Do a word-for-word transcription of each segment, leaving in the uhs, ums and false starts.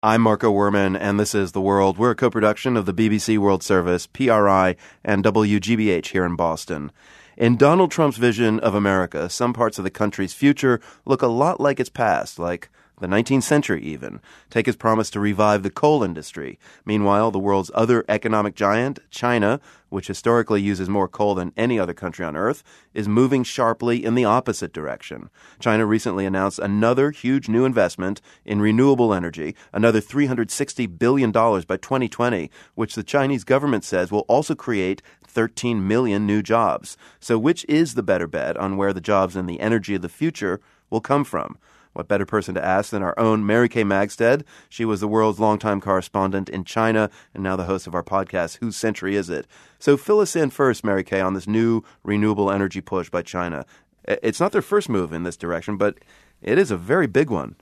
I'm Marco Werman, and this is The World. We're a co-production of the B B C World Service, P R I, and W G B H here in Boston. In Donald Trump's vision of America, some parts of the country's future look a lot like its past, like the nineteenth century even. Take his promise to revive the coal industry. Meanwhile, the world's other economic giant, China, which historically uses more coal than any other country on Earth, is moving sharply in the opposite direction. China recently announced another huge new investment in renewable energy, another three hundred sixty billion dollars by twenty twenty, which the Chinese government says will also create thirteen million new jobs. So which is the better bet on where the jobs and the energy of the future will come from? What better person to ask than our own Mary Kay Magstead? She was the world's longtime correspondent in China and now the host of our podcast, Whose Century Is It? So fill us in first, Mary Kay, on this new renewable energy push by China. It's not their first move in this direction, but it is a very big one.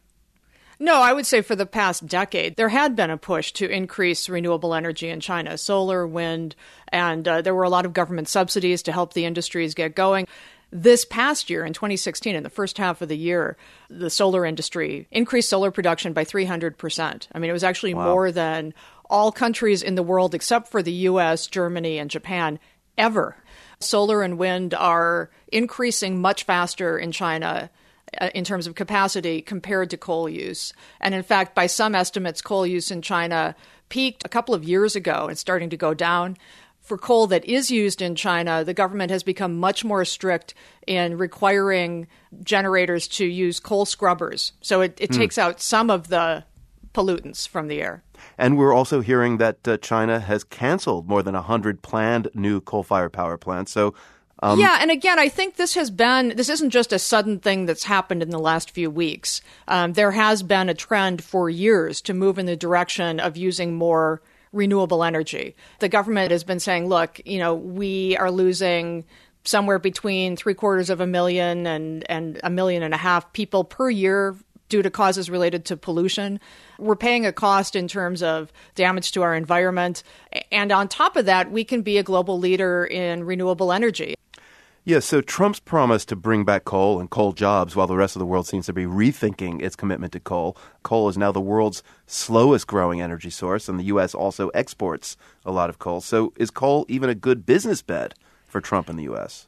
No, I would say for the past decade, there had been a push to increase renewable energy in China, solar, wind, and uh, there were a lot of government subsidies to help the industries get going. This past year, in twenty sixteen, in the first half of the year, the solar industry increased solar production by three hundred percent. I mean, it was actually Wow. more than all countries in the world except for the U S, Germany, and Japan ever. Solar and wind are increasing much faster in China uh, in terms of capacity compared to coal use. And in fact, by some estimates, coal use in China peaked a couple of years ago and starting to go down. For coal that is used in China, the government has become much more strict in requiring generators to use coal scrubbers. So it, it mm. takes out some of the pollutants from the air. And we're also hearing that uh, China has canceled more than one hundred planned new coal-fired power plants. So, um, yeah, and again, I think this has been, this isn't just a sudden thing that's happened in the last few weeks. Um, there has been a trend for years to move in the direction of using more renewable energy. The government has been saying, look, you know, we are losing somewhere between three quarters of a million and, and a million and a half people per year due to causes related to pollution. We're paying a cost in terms of damage to our environment. And on top of that, we can be a global leader in renewable energy. Yeah, so Trump's promise to bring back coal and coal jobs while the rest of the world seems to be rethinking its commitment to coal. Coal is now the world's slowest growing energy source, and the U S also exports a lot of coal. So is coal even a good business bet for Trump in the U S?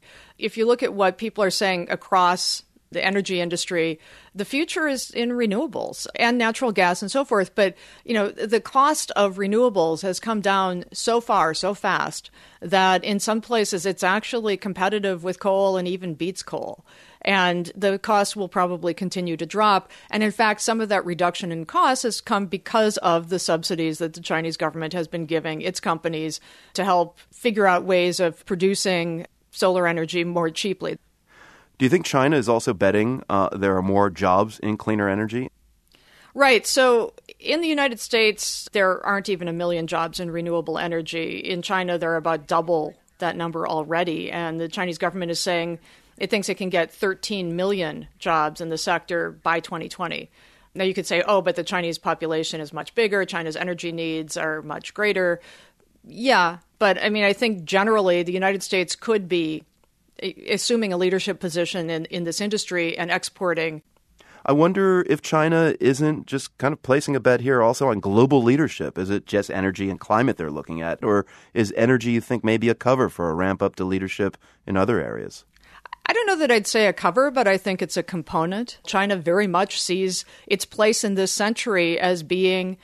If you look at what people are saying across the energy industry, the future is in renewables and natural gas and so forth. But, you know, the cost of renewables has come down so far, so fast, that in some places it's actually competitive with coal and even beats coal. And the cost will probably continue to drop. And in fact, some of that reduction in costs has come because of the subsidies that the Chinese government has been giving its companies to help figure out ways of producing solar energy more cheaply. Do you think China is also betting uh, there are more jobs in cleaner energy? Right. So in the United States, there aren't even a million jobs in renewable energy. In China, there are about double that number already. And the Chinese government is saying it thinks it can get thirteen million jobs in the sector by twenty twenty. Now, you could say, oh, but the Chinese population is much bigger. China's energy needs are much greater. Yeah. But I mean, I think generally the United States could be assuming a leadership position in, in this industry and exporting. I wonder if China isn't just kind of placing a bet here also on global leadership. Is it just energy and climate they're looking at? Or is energy, you think, maybe a cover for a ramp up to leadership in other areas? I don't know that I'd say a cover, but I think it's a component. China very much sees its place in this century as being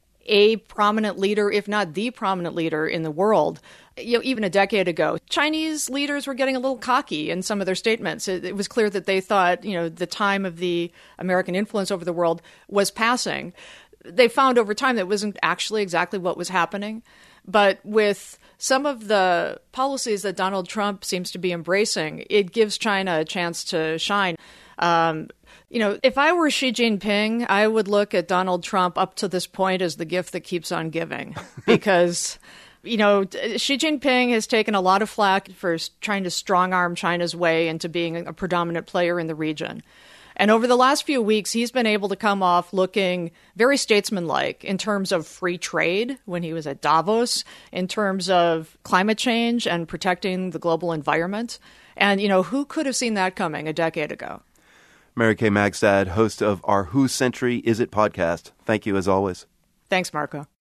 a prominent leader, if not the prominent leader in the world. You know, even a decade ago, Chinese leaders were getting a little cocky in some of their statements. It, it was clear that they thought, you know, the time of the American influence over the world was passing. They found over time that it wasn't actually exactly what was happening. But with some of the policies that Donald Trump seems to be embracing, it gives China a chance to shine. Um, you know, if I were Xi Jinping, I would look at Donald Trump up to this point as the gift that keeps on giving, because you know, Xi Jinping has taken a lot of flack for trying to strong-arm China's way into being a predominant player in the region. And over the last few weeks, he's been able to come off looking very statesmanlike in terms of free trade when he was at Davos, in terms of climate change and protecting the global environment. And, you know, who could have seen that coming a decade ago? Mary Kay Magstad, host of our Whose Century Is It podcast. Thank you as always. Thanks, Marco.